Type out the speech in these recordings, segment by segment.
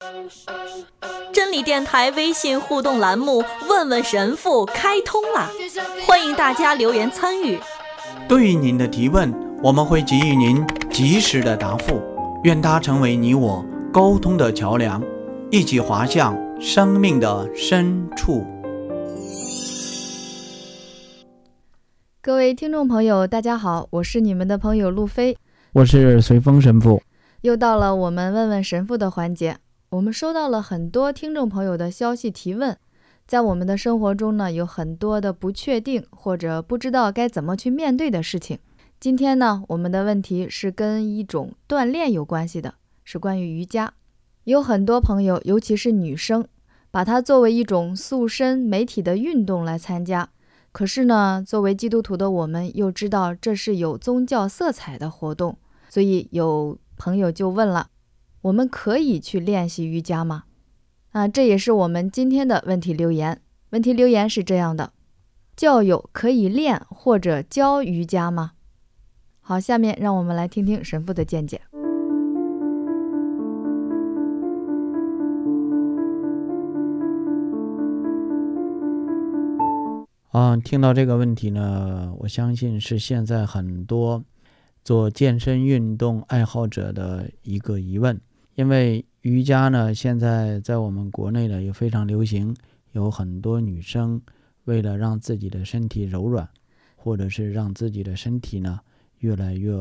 真理电台微信互动栏目问问神父开通了，欢迎大家留言参与。 对于您的提问，我们会给予您及时的答复，愿它成为你我沟通的桥梁，一起滑向生命的深处。 各位听众朋友大家好，我是你们的朋友路飞， 我是随风神父。 又到了我们问问神父的环节。我们收到了很多听众朋友的消息提问，在我们的生活中呢，有很多的不确定或者不知道该怎么去面对的事情。今天呢，我们的问题是跟一种锻炼有关系的，是关于瑜伽。有很多朋友，尤其是女生，把它作为一种塑身美体的运动来参加。可是呢，作为基督徒的我们又知道这是有宗教色彩的活动，所以有朋友就问了，我们可以去练习瑜伽吗？这也是我们今天的问题留言。问题留言是这样的：教友可以练或者教瑜伽吗？好，下面让我们来听听神父的见解。 听到这个问题呢，我相信是现在很多做健身运动爱好者的一个疑问。因为瑜伽呢，现在在我们国内呢也非常流行，有很多女生为了让自己的身体柔软，或者是让自己的身体呢越来越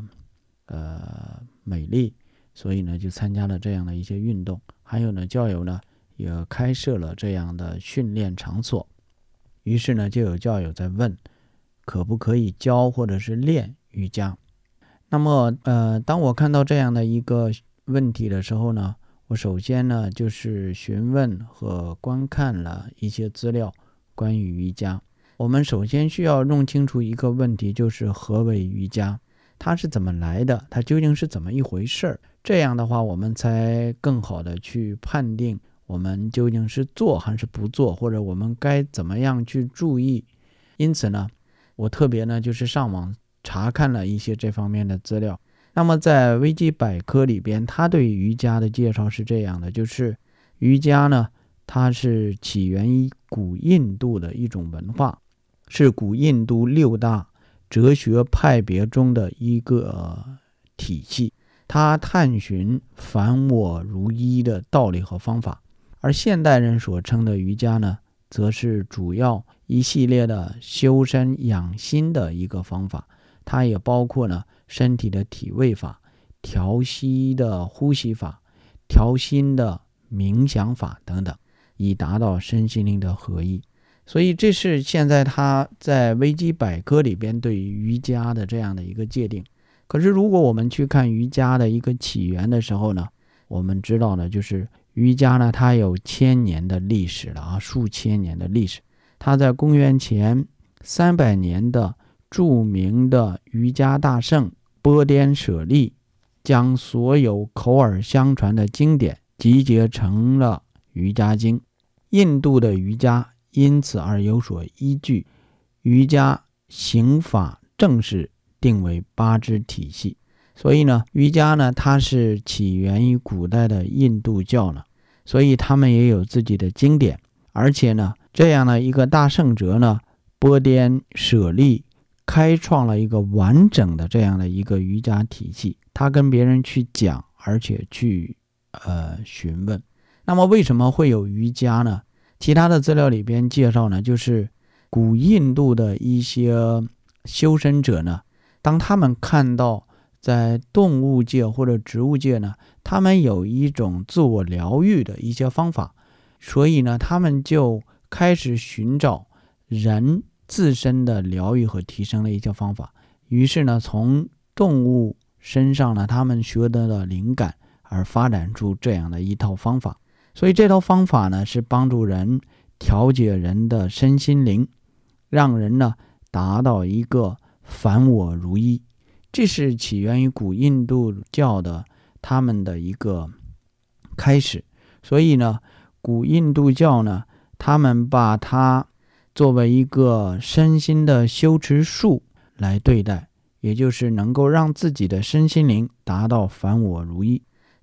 美丽，所以呢就参加了这样的一些运动。还有呢，教友呢也开设了这样的训练场所。于是呢，就有教友在问，可不可以教或者是练瑜伽？那么当我看到这样的一个问题的时候呢，我首先呢就是询问和观看了一些资料关于瑜伽。我们首先需要弄清楚一个问题，就是何为瑜伽，它是怎么来的，它究竟是怎么一回事？这样的话，我们才更好的去判定我们究竟是做还是不做，或者我们该怎么样去注意。因此呢，我特别呢就是上网查看了一些这方面的资料。那么在维基百科里边，它对瑜伽的介绍是这样的，就是瑜伽呢，它是起源于古印度的一种文化，是古印度6大哲学派别中的一个体系，它探寻凡我如一的道理和方法。而现代人所称的瑜伽呢，则是主要一系列的修身养心的一个方法，它也包括呢身体的体位法、调息的呼吸法、调心的冥想法等等，以达到身心灵的合一。所以这是现在它在维基百科里边对于瑜伽的这样的一个界定。可是如果我们去看瑜伽的一个起源的时候呢，我们知道呢，就是瑜伽呢，它有千年的历史了数千年的历史。它在公元前300年的著名的瑜伽大圣波颠舍利，将所有口耳相传的经典集结成了瑜伽经。印度的瑜伽因此而有所依据，瑜伽行法正式定为8支体系。所以呢，瑜伽呢，它是起源于古代的印度教呢，所以他们也有自己的经典。而且呢，这样的一个大圣者呢，波颠舍利开创了一个完整的这样的一个瑜伽体系，他跟别人去讲，而且去询问。那么为什么会有瑜伽呢？其他的资料里边介绍呢，就是古印度的一些修身者呢，当他们看到在动物界或者植物界呢，他们有一种自我疗愈的一些方法，所以呢，他们就开始寻找人自身的疗愈和提升的一些方法。于是呢，从动物身上呢，他们学得了灵感，而发展出这样的一套方法。所以这套方法呢，是帮助人调节人的身心灵，让人呢达到一个凡我如一。这是起源于古印度教的他们的一个开始。所以呢，古印度教呢，他们把它作为一个身心的修持术来对待，也就是能够让自己的身心灵达到凡我如一。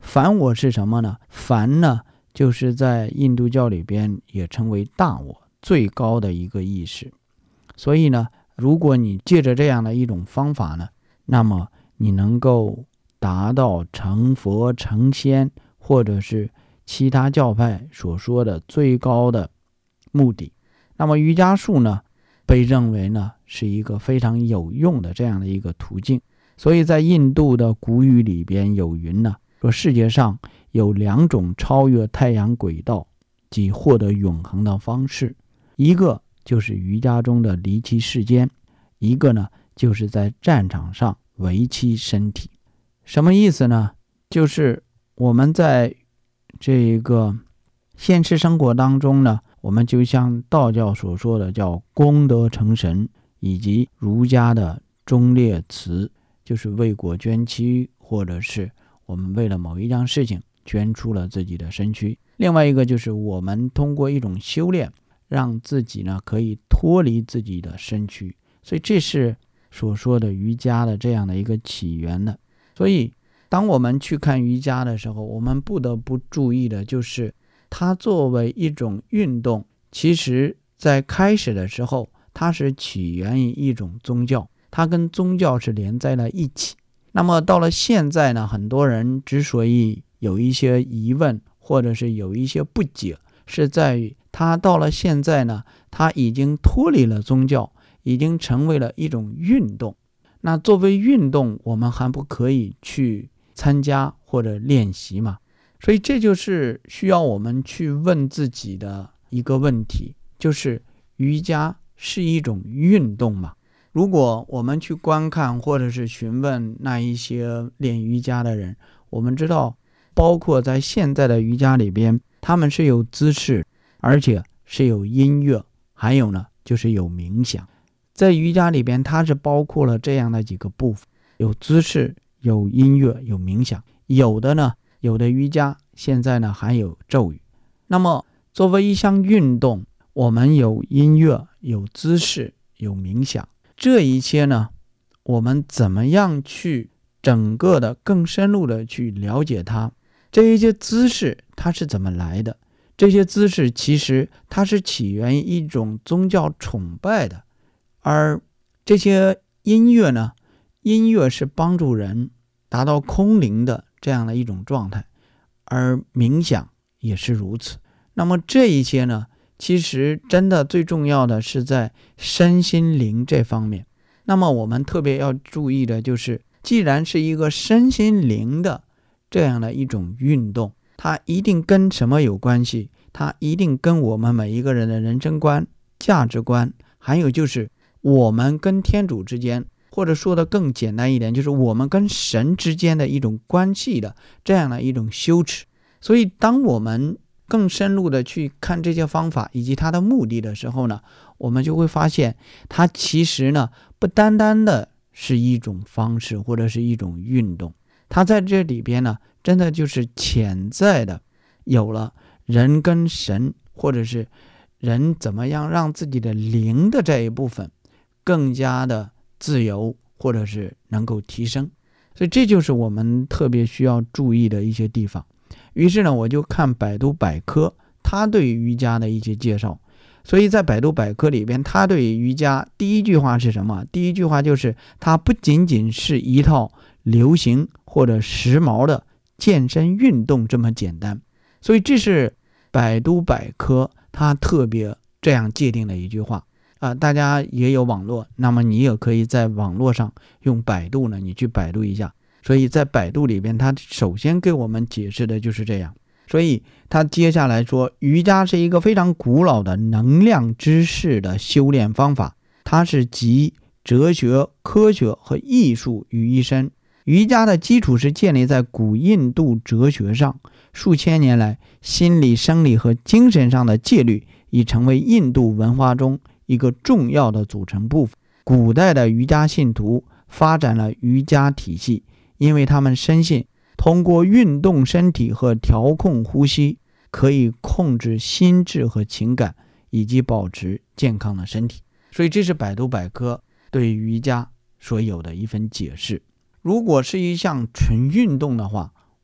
梵我是什么呢？梵呢，就是在印度教里边也称为大我，最高的一个意识。所以呢，如果你借着这样的一种方法呢，那么你能够达到成佛成仙，或者是其他教派所说的最高的目的。那么瑜伽术呢，被认为呢是一个非常有用的这样的一个途径。所以在印度的古语里边有云呢，说世界上有2种超越太阳轨道及获得永恒的方式，一个就是瑜伽中的离其世间，一个呢就是在战场上维其身体。什么意思呢？就是我们在这个现实生活当中呢，我们就像道教所说的叫功德成神，以及儒家的忠烈祠，就是为国捐躯，或者是我们为了某一件事情捐出了自己的身躯。另外一个就是我们通过一种修炼，让自己呢可以脱离自己的身躯。所以这是所说的瑜伽的这样的一个起源的。所以当我们去看瑜伽的时候，我们不得不注意的就是它作为一种运动，其实在开始的时候它是起源于一种宗教，它跟宗教是连在了一起。那么到了现在呢，很多人之所以有一些疑问，或者是有一些不解，是在于他到了现在呢，他已经脱离了宗教，已经成为了一种运动。那作为运动，我们还不可以去参加或者练习嘛？所以这就是需要我们去问自己的一个问题，就是瑜伽是一种运动吗？如果我们去观看或者是询问那一些练瑜伽的人，我们知道包括在现在的瑜伽里边，他们是有姿势，而且是有音乐，还有呢就是有冥想。在瑜伽里边它是包括了这样的几个部分，有姿势，有音乐，有冥想。有的瑜伽现在呢还有咒语。那么作为一项运动，我们有音乐，有姿势，有冥想，这一些呢，我们怎么样去整个的更深入的去了解它？这一些姿势它是怎么来的？这些姿势其实它是起源于一种宗教崇拜的。而这些音乐呢，音乐是帮助人达到空灵的这样的一种状态，而冥想也是如此。那么这一些呢，其实真的最重要的是在身心灵这方面。那么我们特别要注意的就是，既然是一个身心灵的这样的一种运动，它一定跟什么有关系？它一定跟我们每一个人的人生观、价值观，还有就是我们跟天主之间，或者说的更简单一点，就是我们跟神之间的一种关系的这样的一种修持。所以当我们更深入的去看这些方法以及它的目的的时候呢，我们就会发现它其实呢不单单的是一种方式或者是一种运动，它在这里边呢真的就是潜在的有了人跟神，或者是人怎么样让自己的灵的这一部分更加的自由，或者是能够提升。所以这就是我们特别需要注意的一些地方。于是呢，我就看百度百科它对于瑜伽的一些介绍。所以在百度百科里边，它对于瑜伽第一句话是什么？第一句话就是它不仅仅是一套流行或者时髦的健身运动这么简单。所以这是百度百科它特别这样界定的一句话。大家也有网络，那么你也可以在网络上用百度呢，你去百度一下。所以在百度里边，它首先给我们解释的就是这样。所以它接下来说，瑜伽是一个非常古老的能量知识的修炼方法，它是集哲学、科学和艺术于一身。瑜伽的基础是建立在古印度哲学上，数千年来，心理、生理和精神上的戒律已成为印度文化中一个重要的组成部分。古代的瑜伽信徒发展了瑜伽体系，因为他们深信通过运动身体和调控呼吸，可以控制心智和情感，以及保持健康的身体。所以这是百度百科对瑜伽所有的一份解释。如果是一项纯运动的话，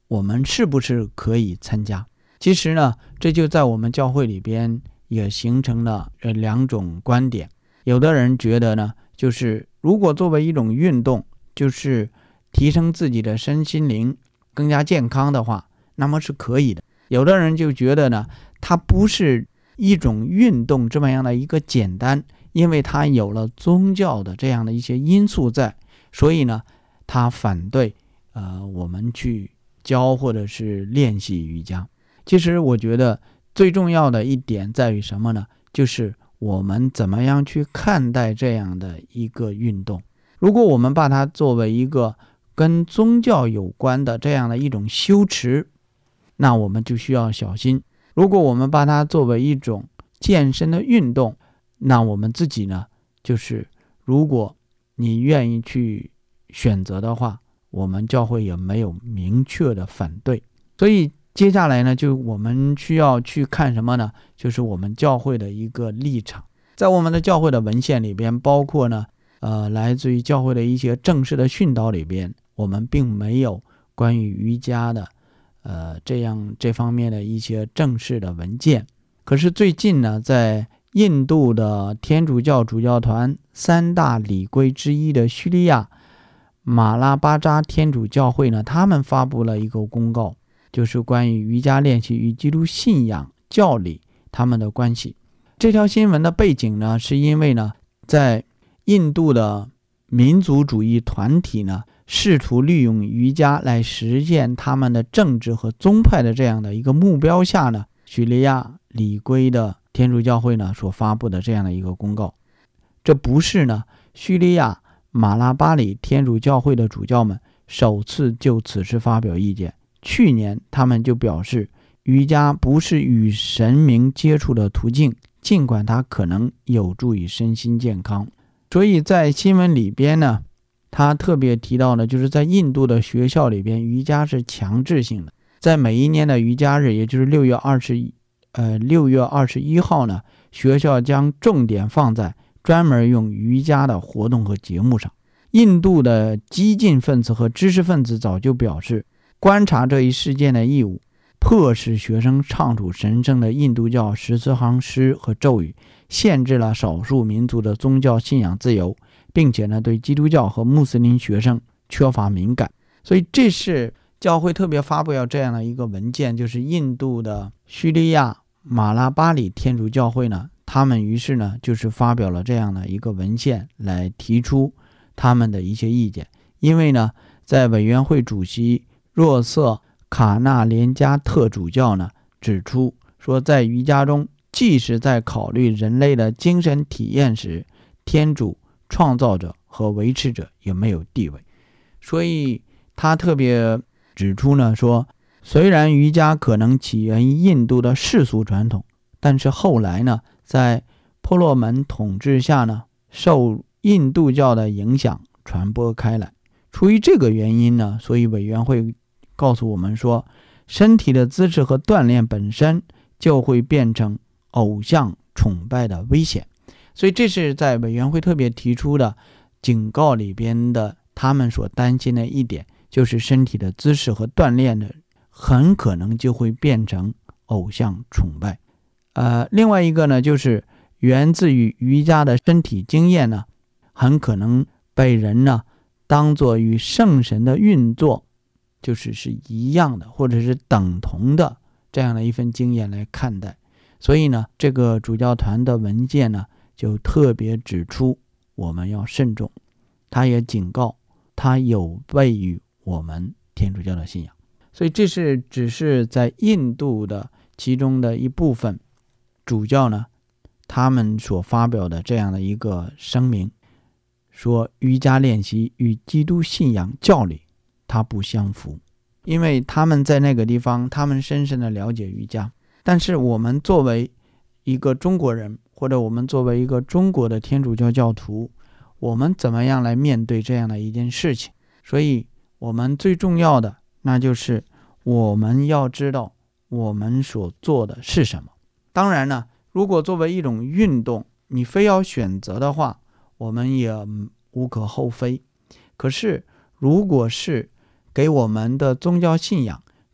我们是不是可以参加？其实呢，这就在我们教会里边也形成了两种观点。有的人觉得呢，就是如果作为一种运动，就是提升自己的身心灵更加健康的话，那么是可以的。有的人就觉得呢，它不是一种运动这么样的一个简单，因为它有了宗教的这样的一些因素在，所以呢，他反对我们去教或者是练习瑜伽。其实我觉得最重要的一点在于什么呢？就是我们怎么样去看待这样的一个运动。如果我们把它作为一个跟宗教有关的这样的一种修持，那我们就需要小心。如果我们把它作为一种健身的运动，那我们自己呢，就是如果你愿意去选择的话，我们教会也没有明确的反对。所以接下来呢，就我们需要去看什么呢？就是我们教会的一个立场。在我们的教会的文献里边，包括呢来自于教会的一些正式的训导里边，我们并没有关于瑜伽的这方面的一些正式的文件。可是最近呢，在印度的天主教主教团三大礼规之一的叙利亚马拉巴扎天主教会呢，他们发布了一个公告，就是关于瑜伽练习与基督信仰教理他们的关系。这条新闻的背景呢，是因为呢，在印度的民族主义团体呢，试图利用瑜伽来实现他们的政治和宗派的这样的一个目标下呢，叙利亚礼规的天主教会呢所发布的这样的一个公告。这不是呢叙利亚马拉巴里天主教会的主教们首次就此事发表意见。去年他们就表示，瑜伽不是与神明接触的途径，尽管它可能有助于身心健康。所以在新闻里边呢，他特别提到呢，就是在印度的学校里边，瑜伽是强制性的。在每一年的瑜伽日，也就是6月21号呢，学校将重点放在专门用瑜伽的活动和节目上。印度的激进分子和知识分子早就表示，观察这一事件的义务，迫使学生唱出神圣的印度教14行诗和咒语，限制了少数民族的宗教信仰自由，并且呢，对基督教和穆斯林学生缺乏敏感。所以这是教会特别发布了这样的一个文件，就是印度的叙利亚马拉巴里天主教会呢，他们于是呢就是发表了这样的一个文献来提出他们的一些意见。因为呢，在委员会主席若瑟卡纳连加特主教呢指出说，在瑜伽中，即使在考虑人类的精神体验时，天主创造者和维持者也没有地位。所以他特别指出呢说，虽然瑜伽可能起源于印度的世俗传统，但是后来呢，在婆罗门统治下呢，受印度教的影响传播开来。出于这个原因呢，所以委员会告诉我们说，身体的姿势和锻炼本身就会变成偶像崇拜的危险。所以这是在委员会特别提出的警告里边的，他们所担心的一点，就是身体的姿势和锻炼的很可能就会变成偶像崇拜。另外一个呢，就是源自于瑜伽的身体经验呢，很可能被人呢当作与圣神的运作是一样的，或者是等同的这样的一份经验来看待。所以呢，这个主教团的文件呢就特别指出我们要慎重，他也警告他有悖于我们天主教的信仰。所以这只是在印度的其中的一部分主教呢，他们所发表的这样的一个声明，说瑜伽练习与基督信仰教理它不相符。因为他们在那个地方，他们深深的了解瑜伽，但是我们作为一个中国人，或者我们作为一个中国的天主教教徒，我们怎么样来面对这样的一件事情？所以我们最重要的，那就是我们要知道我们所做的是什么。当然呢，如果作为一种运动，你非要选择的话，我们也无可厚非。可是如果是给我们的宗教信仰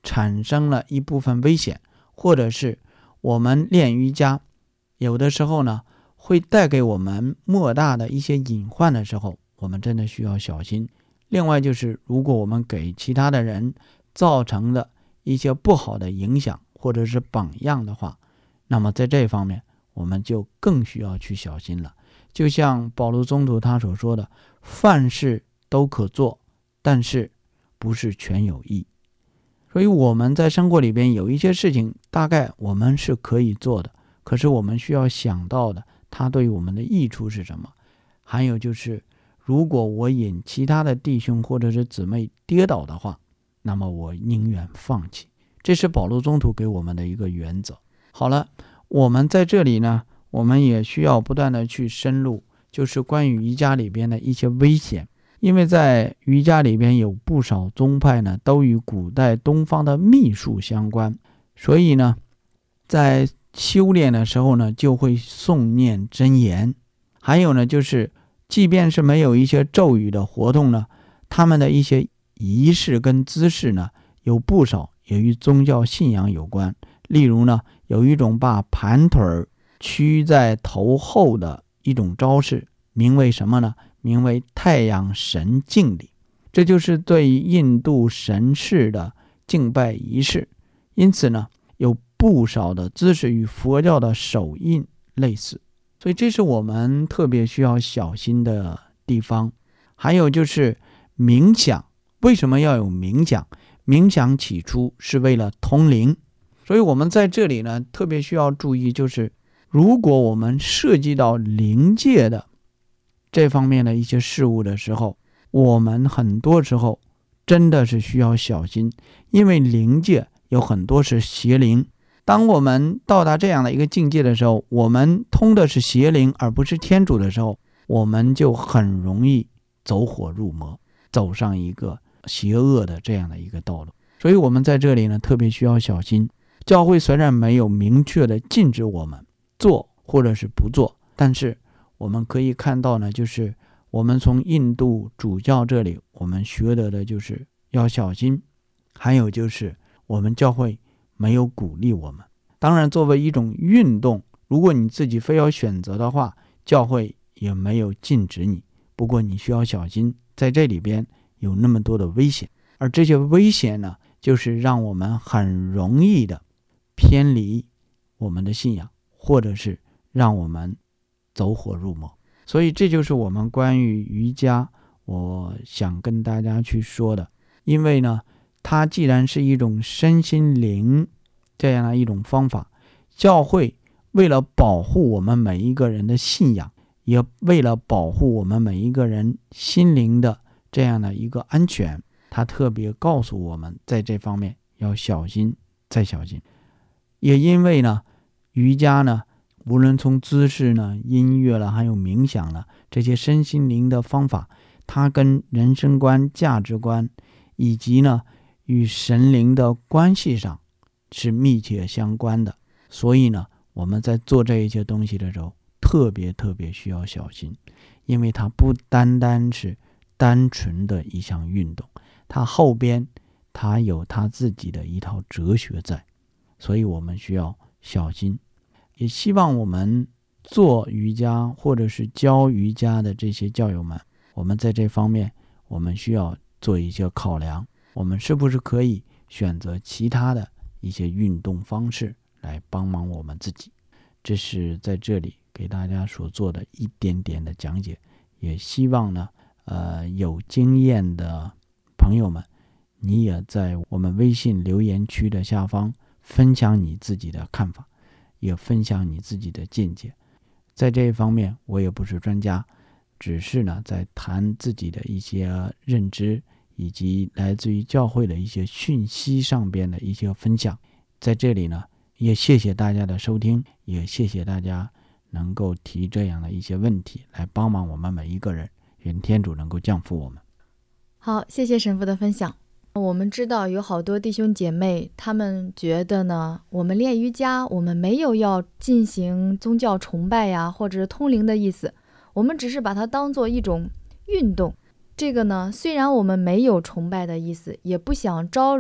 产生了一部分危险，或者是我们练瑜伽有的时候呢会带给我们莫大的一些隐患的时候，我们真的需要小心。另外就是如果我们给其他的人造成的一些不好的影响或者是榜样的话，那么在这方面我们就更需要去小心了。就像保禄宗徒他所说的，凡事都可做，但是不是全有益。所以我们在生活里边有一些事情大概我们是可以做的，可是我们需要想到的它对于我们的益处是什么。还有就是如果我引其他的弟兄或者是姊妹跌倒的话，那么我宁愿放弃。这是保禄宗徒给我们的一个原则。好了，我们在这里呢，我们也需要不断的去深入，就是关于瑜伽里边的一些危险。因为在瑜伽里边有不少宗派呢都与古代东方的秘术相关，所以呢在修炼的时候呢就会诵念真言。还有呢就是即便是没有一些咒语的活动呢，他们的一些仪式跟姿势呢有不少也与宗教信仰有关。例如呢有一种把盘腿屈在头后的一种招式，名为什么呢？名为太阳神敬礼。这就是对印度神祇的敬拜仪式。因此呢有不少的姿势与佛教的手印类似，所以这是我们特别需要小心的地方。还有就是冥想，为什么要有冥想？冥想起初是为了通灵，所以我们在这里呢特别需要注意，就是如果我们涉及到灵界的这方面的一些事物的时候，我们很多时候真的是需要小心，因为灵界有很多是邪灵。当我们到达这样的一个境界的时候，我们通的是邪灵而不是天主的时候，我们就很容易走火入魔，走上一个邪恶的这样的一个道路。所以我们在这里呢特别需要小心。教会虽然没有明确的禁止我们做或者是不做，但是我们可以看到呢，就是我们从印度主教这里我们学得的就是要小心。还有就是我们教会没有鼓励我们，当然作为一种运动，如果你自己非要选择的话，教会也没有禁止你，不过你需要小心，在这里边有那么多的危险。而这些危险呢，就是让我们很容易的偏离我们的信仰，或者是让我们走火入魔。所以这就是我们关于瑜伽我想跟大家去说的。因为呢它既然是一种身心灵这样的一种方法，教会为了保护我们每一个人的信仰，也为了保护我们每一个人心灵的这样的一个安全，他特别告诉我们在这方面要小心再小心。也因为呢瑜伽呢无论从姿势呢、音乐了，还有冥想了，这些身心灵的方法，它跟人生观、价值观以及呢与神灵的关系上是密切相关的。所以呢我们在做这一些东西的时候特别需要小心，因为它不单单是单纯的一项运动，它后边它有它自己的一套哲学在，所以我们需要小心。也希望我们做瑜伽或者是教瑜伽的这些教友们，我们在这方面我们需要做一些考量，我们是不是可以选择其他的一些运动方式来帮忙我们自己。这是在这里给大家所做的一点点的讲解，也希望呢有经验的朋友们，你也在我们微信留言区的下方分享你自己的看法，也分享你自己的见解。在这一方面我也不是专家，只是呢在谈自己的一些认知以及来自于教会的一些讯息上边的一些分享。在这里呢也谢谢大家的收听，也谢谢大家能够提这样的一些问题来帮忙我们每一个人，愿天主能够降福我们。 好，谢谢神父的分享。我们知道有好多弟兄姐妹，他们觉得呢，我们练瑜伽，我们没有要进行宗教崇拜呀，或者是通灵的意思，我们只是把它当做一种运动。这个呢，虽然我们没有崇拜的意思，也不想招惹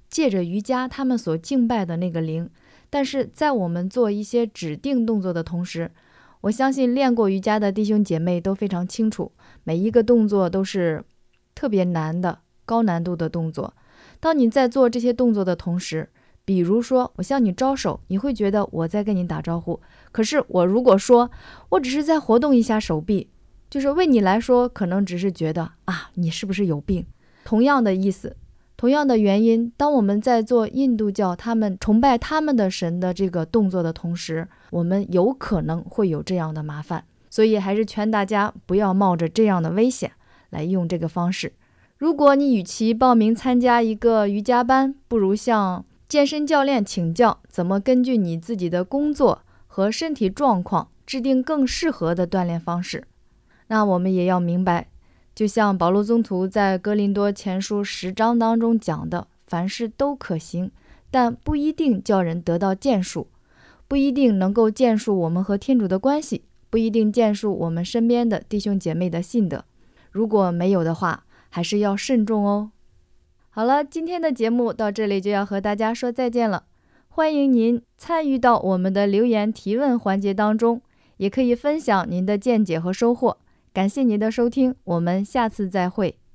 借着瑜伽他们所敬拜的那个灵。但是在我们做一些指定动作的同时，我相信练过瑜伽的弟兄姐妹都非常清楚，每一个动作都是特别难的、高难度的动作。当你在做这些动作的同时，比如说我向你招手，你会觉得我在跟你打招呼，可是我如果说我只是在活动一下手臂，就是为你来说可能只是觉得你是不是有病。同样的意思，同样的原因，当我们在做印度教他们崇拜他们的神的这个动作的同时，我们有可能会有这样的麻烦。所以还是劝大家不要冒着这样的危险来用这个方式。如果你与其报名参加一个瑜伽班，不如向健身教练请教怎么根据你自己的工作和身体状况制定更适合的锻炼方式。那我们也要明白，就像保罗宗徒在哥林多前书10章当中讲的，凡事都可行，但不一定叫人得到建树，不一定能够建树我们和天主的关系，不一定建树我们身边的弟兄姐妹的信德。如果没有的话，还是要慎重哦。好了，今天的节目到这里就要和大家说再见了。欢迎您参与到我们的留言提问环节当中，也可以分享您的见解和收获。感谢您的收听，我们下次再会。